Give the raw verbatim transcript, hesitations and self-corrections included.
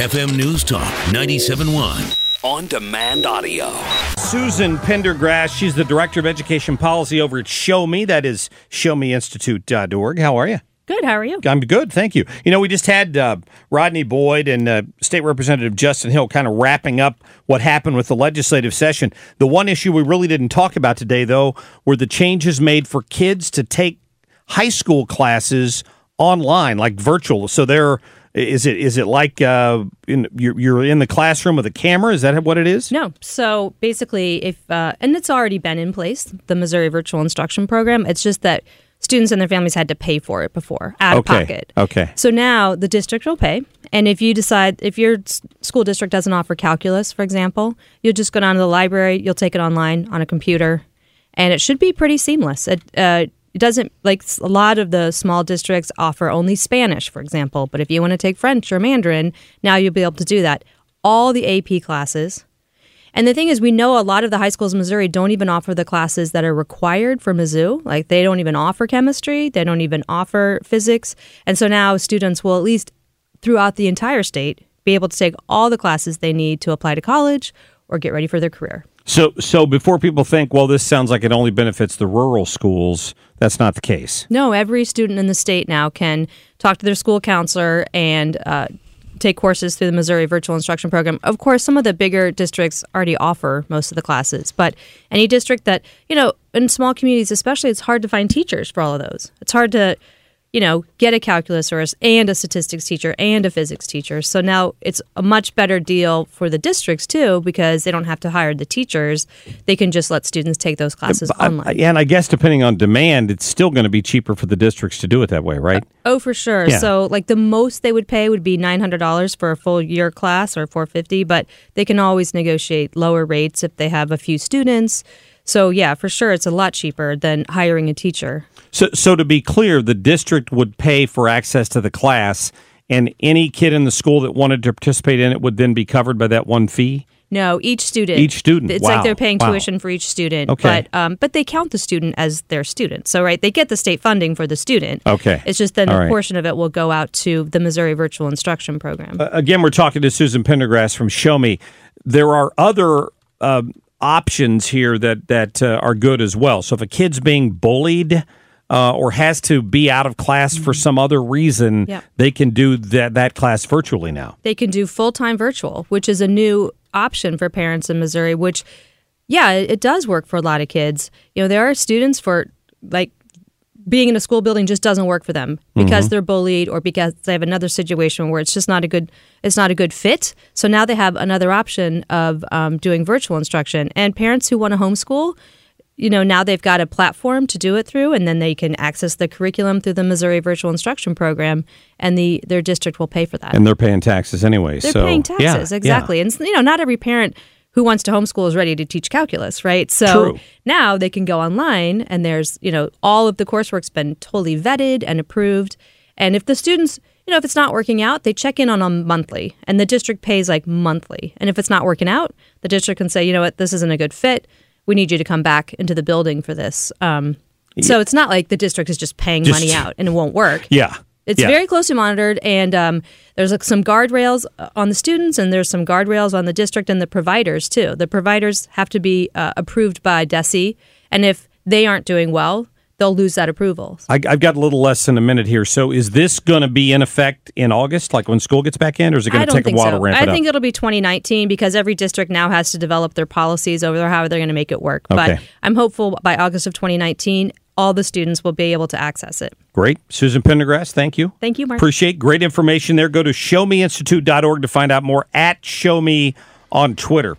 F M News Talk ninety-seven point one. On Demand Audio. Susan Pendergrass, she's the Director of Education Policy over at Show Me. That is show me institute dot org. How are you? Good. How are you? I'm good. Thank you. You know, we just had uh, Rodney Boyd and uh, State Representative Justin Hill kind of wrapping up what happened with the legislative session. The one issue we really didn't talk about today, though, were the changes made for kids to take high school classes online, like virtual. So they're Is it is it like uh, in, you're, you're in the classroom with a camera? Is that what it is? No. So basically, if uh, and it's already been in place, the Missouri Virtual Instruction Program. It's just that students and their families had to pay for it before, out okay. of pocket. Okay. So now the district will pay. And if you decide, if your school district doesn't offer calculus, for example, you'll just go down to the library, you'll take it online on a computer, and it should be pretty seamless. It, uh, It doesn't, like a lot of the small districts offer only Spanish, for example. But if you want to take French or Mandarin, now you'll be able to do that. All the A P classes. And the thing is, we know a lot of the high schools in Missouri don't even offer the classes that are required for Mizzou. Like they don't even offer chemistry. They don't even offer physics. And so now students will, at least throughout the entire state, be able to take all the classes they need to apply to college or get ready for their career. So so before people think, well, this sounds like it only benefits the rural schools, that's not the case. No, every student in the state now can talk to their school counselor and uh, take courses through the Missouri Virtual Instruction Program. Of course, some of the bigger districts already offer most of the classes, but any district that, you know, in small communities especially, it's hard to find teachers for all of those. It's hard to, you know, get a calculus or a, and a statistics teacher and a physics teacher. So now it's a much better deal for the districts, too, because they don't have to hire the teachers. They can just let students take those classes I, online. And I guess depending on demand, it's still going to be cheaper for the districts to do it that way, right? Oh, for sure. Yeah. So like the most they would pay would be nine hundred dollars for a full year class or four hundred fifty dollars, but they can always negotiate lower rates if they have a few students. So, yeah, for sure, it's a lot cheaper than hiring a teacher. So, so to be clear, the district would pay for access to the class, and any kid in the school that wanted to participate in it would then be covered by that one fee? No, each student. Each student. It's Wow. like they're paying Wow. tuition for each student. Okay. But um, but they count the student as their student. So, right, they get the state funding for the student. Okay. It's just then All a right. portion of it will go out to the Missouri Virtual Instruction Program. Uh, again, we're talking to Susan Pendergrass from Show Me. There are other uh, options here that, that uh, are good as well. So if a kid's being bullied uh, or has to be out of class for some other reason, Yep. they can do that, that class virtually now. They can do full-time virtual, which is a new option for parents in Missouri, which, yeah, it, it does work for a lot of kids. You know, there are students for, like, being in a school building just doesn't work for them because mm-hmm. they're bullied or because they have another situation where it's just not a good it's not a good fit. So now they have another option of um, doing virtual instruction. And parents who want to homeschool, you know, now they've got a platform to do it through, and then they can access the curriculum through the Missouri Virtual Instruction Program, and the their district will pay for that. And they're paying taxes anyway. They're so, paying taxes, yeah, exactly. Yeah. And, you know, not every parent who wants to homeschool is ready to teach calculus, right? So True. Now they can go online, and there's, you know, all of the coursework's been totally vetted and approved. And if the students, you know, if it's not working out, they check in on them monthly, and the district pays like monthly. And if it's not working out, the district can say, you know what, this isn't a good fit. We need you to come back into the building for this. Um, yeah. So it's not like the district is just paying just, money out and it won't work. Yeah. It's yeah. very closely monitored, and um, there's like some guardrails on the students, and there's some guardrails on the district and the providers, too. The providers have to be uh, approved by D E S E, and if they aren't doing well, they'll lose that approval. I, I've got a little less than a minute here. So is this going to be in effect in August, like when school gets back in, or is it going to take a while so. to ramp I it up? I think it'll be twenty nineteen because every district now has to develop their policies over how they're going to make it work. Okay. But I'm hopeful by August of twenty nineteen, all the students will be able to access it. Great. Susan Pendergrass, thank you. Thank you, Mark. Appreciate great information there. Go to show me institute dot org to find out more, at Show Me on Twitter.